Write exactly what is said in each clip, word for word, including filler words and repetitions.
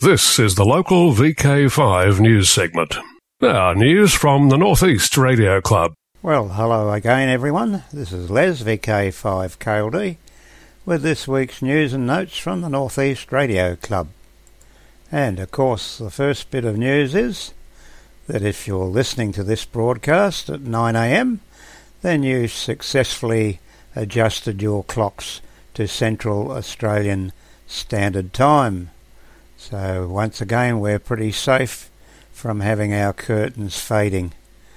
This is the local V K five news segment. Now, news from the North East Radio Club. Well, hello again, everyone. This is Les, V K five K L D, with this week's news and notes from the North East Radio Club. And, of course, the first bit of news is that if you're listening to this broadcast at nine a m, then you've successfully adjusted your clocks to Central Australian Standard Time. So once again, we're pretty safe from having our curtains fading.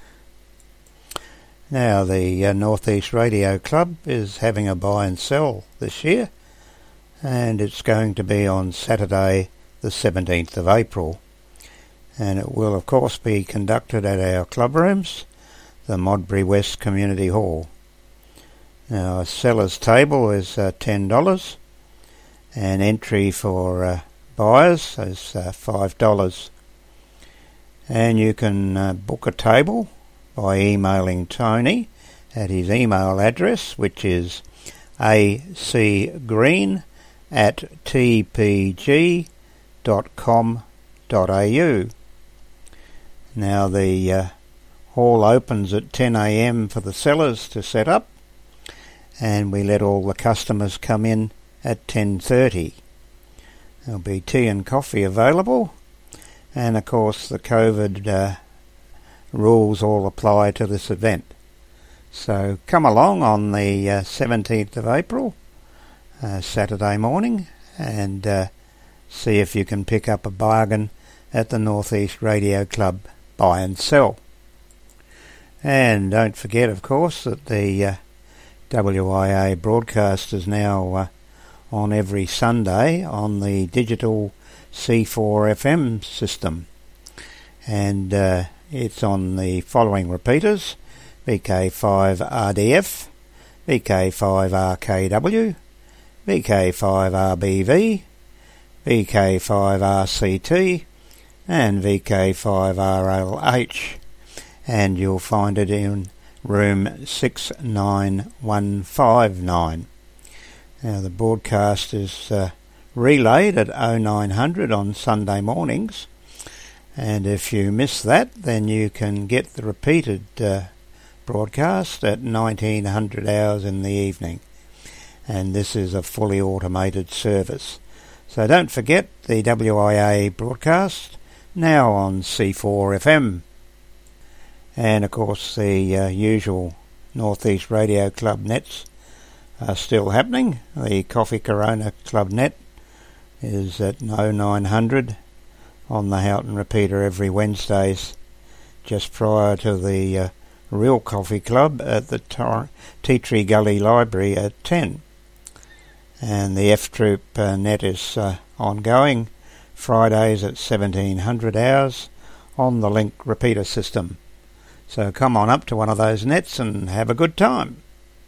Now, the uh, North East Radio Club is having a buy and sell this year, and it's going to be on Saturday the seventeenth of April. And it will, of course, be conducted at our club rooms, the Modbury West Community Hall. Now, a seller's table is uh, ten dollars, and entry for uh, buyers is uh, five dollars. And you can uh, book a table by emailing Tony at his email address, which is acgreen at t p g dot com dot a u. Now, the uh, hall opens at ten a m for the sellers to set up, and we let all the customers come in at ten thirty. There'll be tea and coffee available, and of course the COVID uh, rules all apply to this event. So come along on the uh, seventeenth of April, uh, Saturday morning, and uh, see if you can pick up a bargain at the North East Radio Club buy and sell. And don't forget, of course, that the uh, W I A broadcast is now uh, on every Sunday on the digital C four F M system, and uh, it's on the following repeaters: V K five R D F, V K five R K W, V K five R B V, V K five R C T, and V K five R L H, and you'll find it in room six nine one five nine. Now, the broadcast is uh, relayed at oh nine hundred on Sunday mornings, and if you miss that, then you can get the repeated uh, broadcast at nineteen hundred hours in the evening, and this is a fully automated service. So don't forget the W I A broadcast, now on C four F M. And of course the uh, usual North East Radio Club nets are still happening. The Coffee Corona Club net is at oh nine hundred on the Houghton repeater every Wednesdays, just prior to the uh, Real Coffee Club at the Tor- Tea Tree Gully Library at ten. And the F-Troop uh, net is uh, ongoing Fridays at seventeen hundred hours on the Link repeater system. So come on up to one of those nets and have a good time.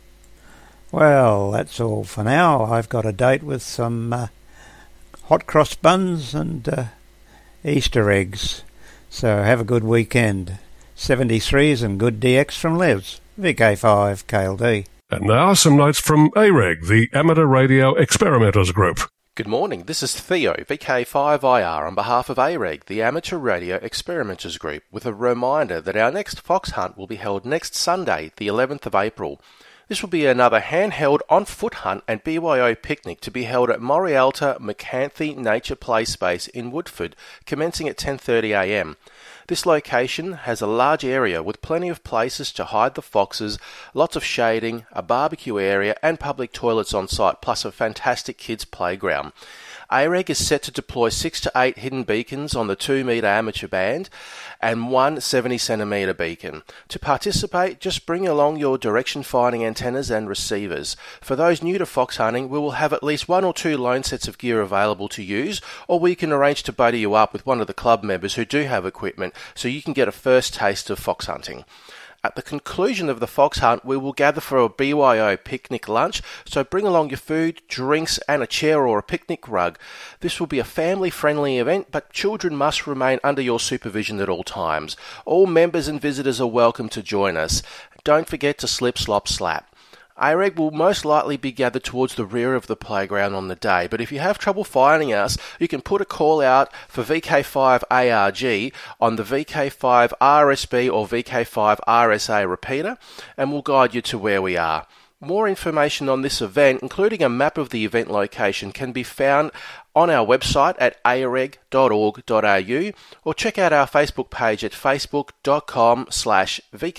Well, that's all for now. I've got a date with some uh, hot cross buns and uh, Easter eggs. So have a good weekend. seventy-threes and good D X from Les, V K five K L D. And now some notes from A R E G, the Amateur Radio Experimenters Group. Good morning, this is Theo, V K five I R, on behalf of A R E G, the Amateur Radio Experimenters Group, with a reminder that our next fox hunt will be held next Sunday, the eleventh of April. This will be another handheld on-foot hunt and B Y O picnic to be held at Morialta McCanthey Nature Play Space in Woodford, commencing at ten thirty a m. This location has a large area with plenty of places to hide the foxes, lots of shading, a barbecue area and public toilets on site, plus a fantastic kids playground. A R E G is set to deploy six to eight hidden beacons on the two metre amateur band and one seventy centimetre beacon. To participate, just bring along your direction finding antennas and receivers. For those new to fox hunting, we will have at least one or two lone sets of gear available to use, or we can arrange to buddy you up with one of the club members who do have equipment so you can get a first taste of fox hunting. At the conclusion of the fox hunt, we will gather for a B Y O picnic lunch, so bring along your food, drinks and a chair or a picnic rug. This will be a family-friendly event, but children must remain under your supervision at all times. All members and visitors are welcome to join us. Don't forget to slip, slop, slap. A R E G will most likely be gathered towards the rear of the playground on the day, but if you have trouble finding us, you can put a call out for V K five A R G on the V K five R S B or V K five R S A repeater, and we'll guide you to where we are. More information on this event, including a map of the event location, can be found on our website at a r e g dot org dot a u or check out our Facebook page at facebook.com slash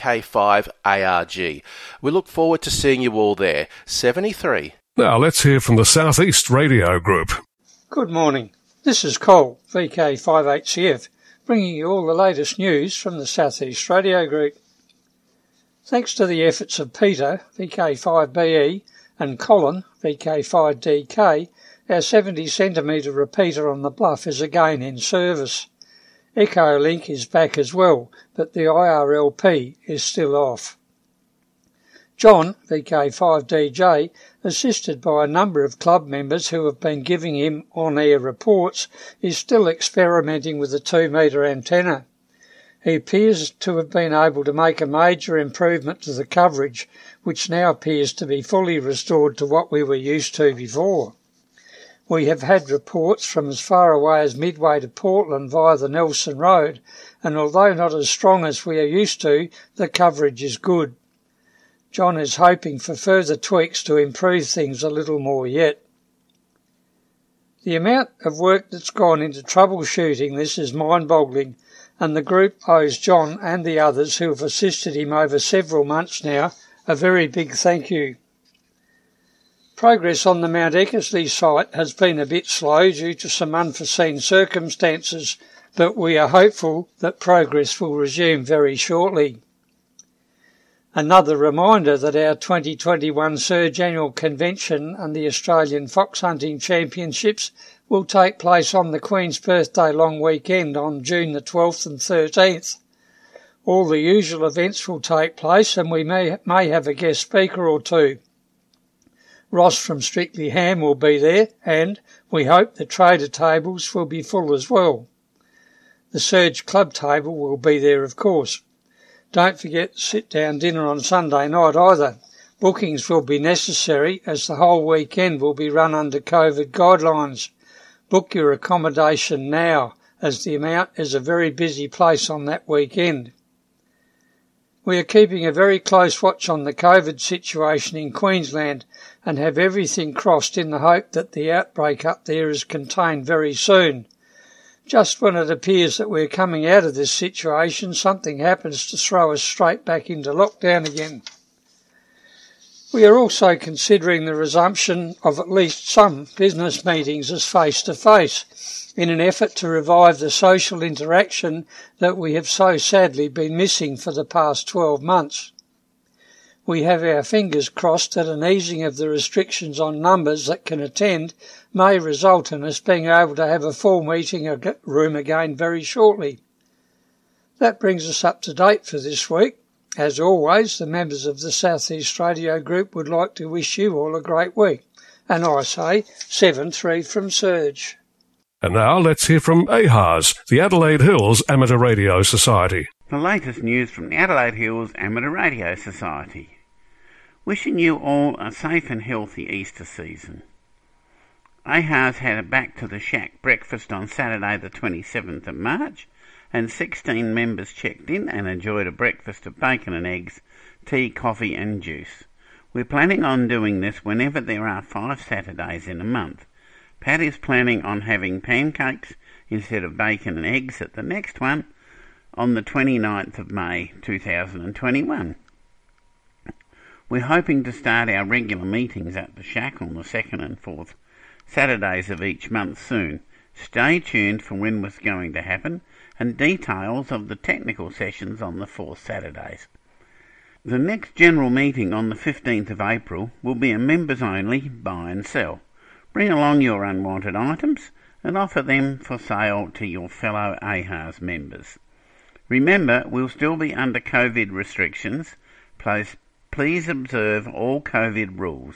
VK5ARG. We look forward to seeing you all there. seventy-three. Now let's hear from the Southeast Radio Group. Good morning. This is Cole, V K five H C F, bringing you all the latest news from the Southeast Radio Group. Thanks to the efforts of Peter, V K five B E, and Colin, V K five D K, our seventy centimetre repeater on the Bluff is again in service. Echolink is back as well, but the I R L P is still off. John, V K five D J, assisted by a number of club members who have been giving him on-air reports, is still experimenting with the two metre antenna. He appears to have been able to make a major improvement to the coverage, which now appears to be fully restored to what we were used to before. We have had reports from as far away as Midway to Portland via the Nelson Road, and although not as strong as we are used to, the coverage is good. John is hoping for further tweaks to improve things a little more yet. The amount of work that's gone into troubleshooting this is mind-boggling, and the group owes John and the others who have assisted him over several months now a very big thank you. Progress on the Mount Eckersley site has been a bit slow due to some unforeseen circumstances, but we are hopeful that progress will resume very shortly. Another reminder that our twenty twenty-one Surge Annual Convention and the Australian Fox Hunting Championships will take place on the Queen's Birthday long weekend on June the twelfth and thirteenth. All the usual events will take place and we may, may have a guest speaker or two. Ross from Strictly Ham will be there and we hope the trader tables will be full as well. The Surge Club table will be there of course. Don't forget sit-down dinner on Sunday night either. Bookings will be necessary as the whole weekend will be run under COVID guidelines. Book your accommodation now, as the Mount is a very busy place on that weekend. We are keeping a very close watch on the COVID situation in Queensland and have everything crossed in the hope that the outbreak up there is contained very soon. Just when it appears that we're coming out of this situation, something happens to throw us straight back into lockdown again. We are also considering the resumption of at least some business meetings as face-to-face in an effort to revive the social interaction that we have so sadly been missing for the past twelve months. We have our fingers crossed that an easing of the restrictions on numbers that can attend may result in us being able to have a full meeting room again very shortly. That brings us up to date for this week. As always, the members of the Southeast Radio Group would like to wish you all a great week. And I say, seven three from Surge. And now let's hear from A H A S, the Adelaide Hills Amateur Radio Society. The latest news from the Adelaide Hills Amateur Radio Society. Wishing you all a safe and healthy Easter season. A H A S had a Back to the Shack breakfast on Saturday the twenty-seventh of March, and sixteen members checked in and enjoyed a breakfast of bacon and eggs, tea, coffee and juice. We're planning on doing this whenever there are five Saturdays in a month. Pat is planning on having pancakes instead of bacon and eggs at the next one on the twenty-ninth of May two thousand twenty-one. We're hoping to start our regular meetings at the Shack on the second and fourth Saturdays of each month soon. Stay tuned for when it's going to happen and details of the technical sessions on the fourth Saturdays. The next general meeting on the fifteenth of April will be a members-only buy and sell. Bring along your unwanted items and offer them for sale to your fellow A H A S members. Remember, we'll still be under COVID restrictions. Please, please observe all COVID rules.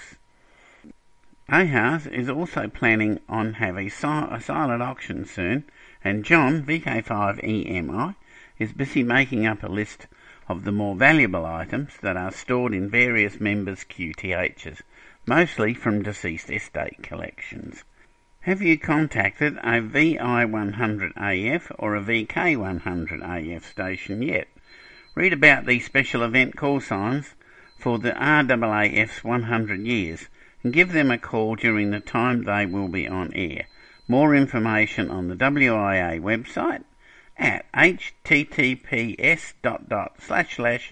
A H A S is also planning on having a silent auction soon, and John, V K five E M I, is busy making up a list of the more valuable items that are stored in various members' Q T Hs, mostly from deceased estate collections. Have you contacted a V I one hundred A F or a V K one hundred A F station yet? Read about these special event call signs for the R A A F's one hundred years and give them a call during the time they will be on air. More information on the W I A website at https dot dot slash slash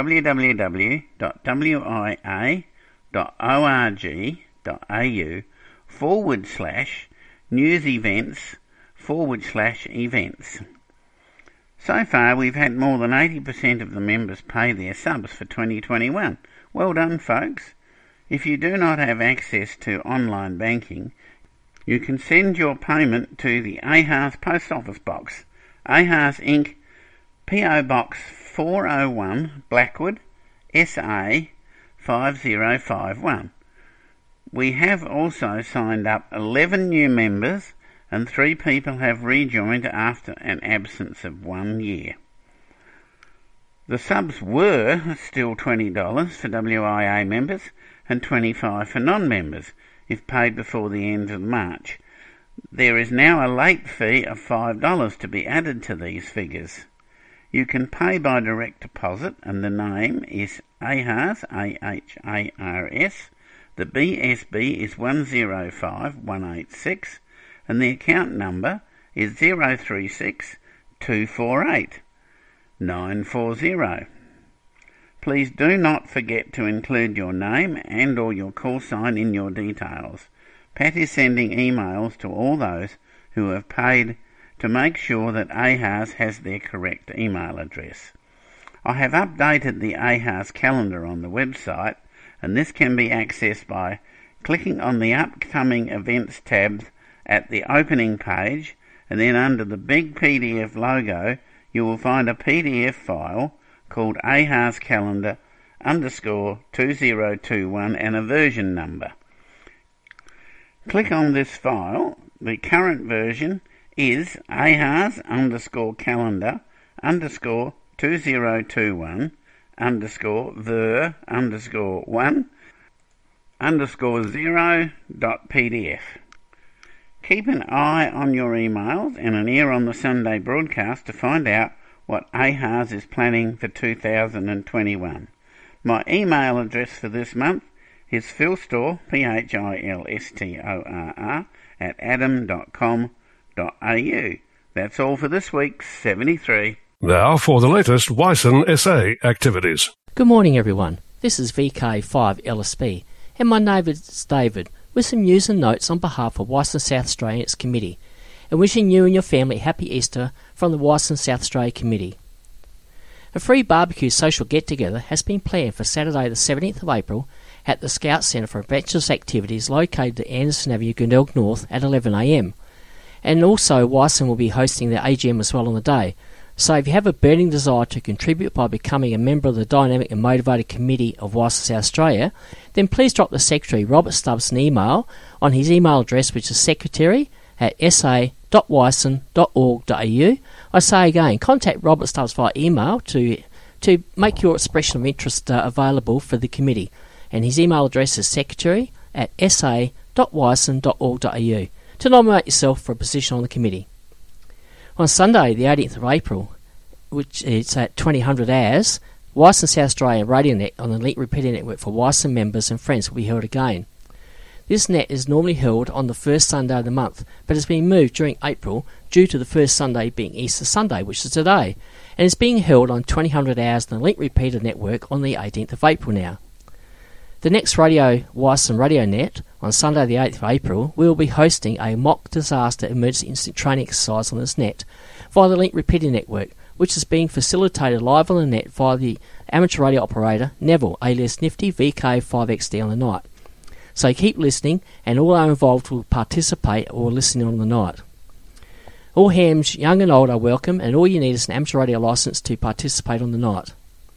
www.wia.org.au forward slash news events forward slash events. So far we've had more than eighty percent of the members pay their subs for twenty twenty-one. Well done, folks. If you do not have access to online banking, you can send your payment to the A H A R S Post Office Box, A H A R S Incorporated, P O Box four oh one, Blackwood, S A five oh five one. We have also signed up eleven new members and three people have rejoined after an absence of one year. The subs were still twenty dollars for W I A members and twenty-five dollars for non-members if paid before the end of March. There is now a late fee of five dollars to be added to these figures. You can pay by direct deposit and the name is A H A R S, A H A R S. The B S B is one zero five one eight six and the account number is zero three six two four eight nine four zero. Please do not forget to include your name and or your call sign in your details. Pat is sending emails to all those who have paid to make sure that A H A R S has their correct email address. I have updated the A H A R S calendar on the website, and this can be accessed by clicking on the upcoming events tab at the opening page, and then under the big P D F logo you will find a P D F file called A H A R S calendar underscore two zero two one and a version number. Click on this file. The current version is A H A R S underscore calendar underscore two zero two one underscore ver underscore one underscore zero dot pdf. Keep an eye on your emails and an ear on the Sunday broadcast to find out what A H A R S is planning for two thousand twenty-one. My email address for this month is philstor, P H I L S T O R R, at adam dot com dot a u. That's all for this week, seventy-three. Now for the latest Wyson S A activities. Good morning, everyone. This is V K five L S B, and my neighbour is David, with some news and notes on behalf of Wyson South Australia and its committee, and wishing you and your family a happy Easter from the Wyson South Australia Committee. A free barbecue social get-together has been planned for Saturday the seventeenth of April at the Scout Centre for Adventurous Activities located at Anderson Avenue, Glenelg North at eleven a m. And also Wyson will be hosting their A G M as well on the day. So if you have a burning desire to contribute by becoming a member of the dynamic and motivated committee of Wyson South Australia, then please drop the Secretary Robert Stubbs an email on his email address, which is secretary at s a dot wyson dot org dot a u. I say again, contact Robert Stubbs via email to to make your expression of interest uh, available for the committee, and his email address is secretary at s a dot wyson dot org dot a u to nominate yourself for a position on the committee. On Sunday, the eighteenth of April, which is at twenty hundred hours, Wyson South Australia Radio Net on the Link Repeater Network for Wyson members and friends will be held again. This net is normally held on the first Sunday of the month, but has been moved during April due to the first Sunday being Easter Sunday, which is today, and is being held on twenty hundred hours on the Link Repeater Network on the eighteenth of April now. The next Radio Wyson Radio Net on Sunday the eighth of April, we will be hosting a mock disaster emergency instant training exercise on this net via the Link Repeater Network, which is being facilitated live on the net via the amateur radio operator Neville, alias Nifty V K five X D on the night. So keep listening, and all are involved will participate or listen on the night. All hams, young and old, are welcome, and all you need is an amateur radio licence to participate on the night.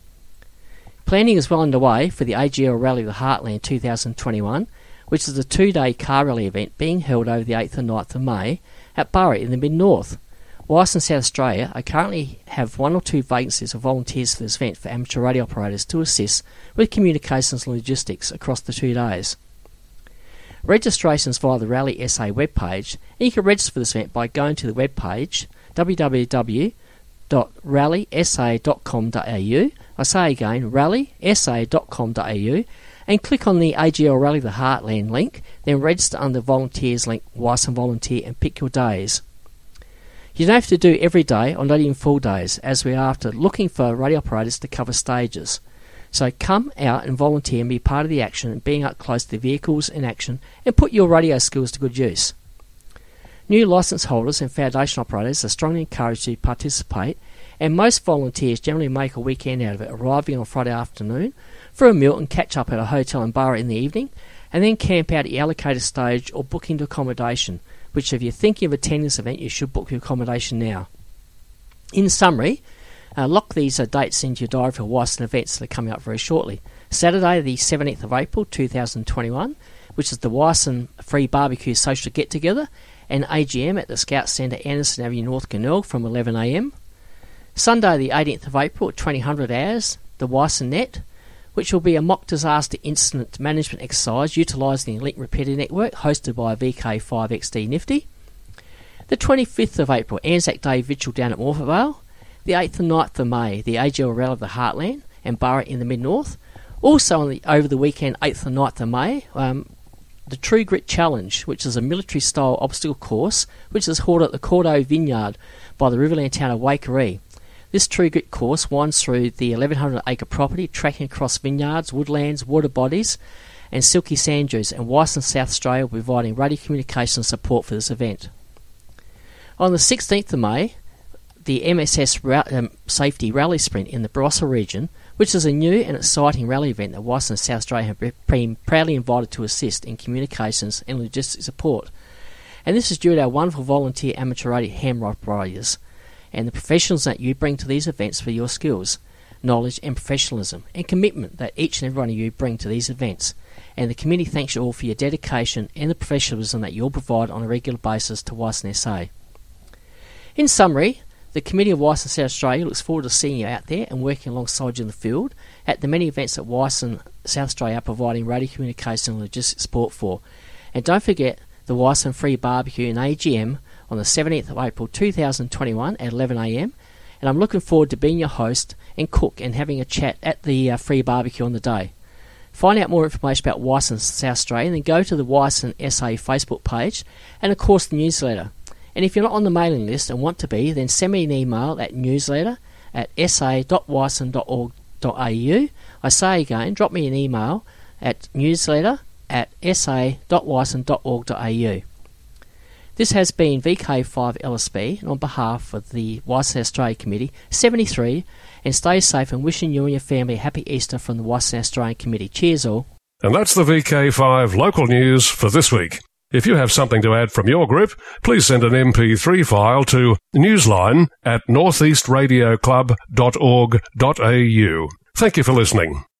Planning is well underway for the A G L Rally of the Heartland two thousand twenty-one, which is a two-day car rally event being held over the eighth and ninth of May at Burry in the Mid-North. Wyson South Australia I currently have one or two vacancies of volunteers for this event for amateur radio operators to assist with communications and logistics across the two days. Registrations via the Rally S A webpage, and you can register for this event by going to the webpage w w w dot rally s a dot com dot a u. I say again, rally s a dot com dot a u, and click on the A G L Rally the Heartland link, then register under the Volunteers link, Wyson Volunteer, and pick your days. You don't have to do every day or not even full days, as we are after looking for radio operators to cover stages. So come out and volunteer and be part of the action and being up close to the vehicles in action and put your radio skills to good use. New licence holders and foundation operators are strongly encouraged to participate, and most volunteers generally make a weekend out of it, arriving on Friday afternoon for a meal and catch up at a hotel and bar in the evening, and then camp out at your allocated stage or book into accommodation, which if you're thinking of attending this event, you should book your accommodation now. In summary, Uh, lock these uh, dates into your diary for Wyson events that are coming up very shortly. Saturday the seventeenth of April two thousand twenty-one, which is the Wyson Free Barbecue Social Get-Together and A G M at the Scout Centre, Anderson Avenue, North Glenelg from eleven a m. Sunday the eighteenth of April at twenty hundred hours, the Wyson Net, which will be a mock disaster incident management exercise utilising the Link Repeater Network hosted by V K five X D Nifty. The twenty-fifth of April, Anzac Day Vigil down at Morphettvale. The eighth and ninth of May, the A G L Rally of the Heartland and Borough in the Mid-North. Also on the, over the weekend, eighth and ninth of May, um, the True Grit Challenge, which is a military-style obstacle course, which is held at the Cordo Vineyard by the Riverland town of Waikerie. This True Grit course winds through the eleven hundred acre property, tracking across vineyards, woodlands, water bodies and silky sand dunes, and Wyson South Australia will be providing radio communication support for this event. On the sixteenth of May, the M S S ra- um, Safety Rally Sprint in the Barossa region, which is a new and exciting rally event that Wyson South Australia have been proudly invited to assist in communications and logistics support. And this is due to our wonderful volunteer amateur radio ham operators and the professionals that you bring to these events for your skills, knowledge and professionalism and commitment that each and every one of you bring to these events. And the committee thanks you all for your dedication and the professionalism that you all provide on a regular basis to Wyson S A. In summary, the Committee of Wyson South Australia looks forward to seeing you out there and working alongside you in the field at the many events that Wyson South Australia are providing radio communication and logistics support for. And don't forget the Wyson Free Barbecue and A G M on the seventeenth of April two thousand twenty-one at eleven a m. And I'm looking forward to being your host and cook and having a chat at the uh, Free Barbecue on the day. Find out more information about Wyson South Australia and then go to the Wyson S A Facebook page and of course the newsletter. And if you're not on the mailing list and want to be, then send me an email at newsletter at s a dot wyson dot org dot a u. I say again, drop me an email at newsletter at s a dot wyson dot org dot a u. This has been V K five L S B, and on behalf of the Wyson Australia Committee, seventy-three, and stay safe and wishing you and your family a happy Easter from the Wyson Australian Committee. Cheers all. And that's the V K five local news for this week. If you have something to add from your group, please send an M P three file to newsline at northeast radio club dot org dot a u. Thank you for listening.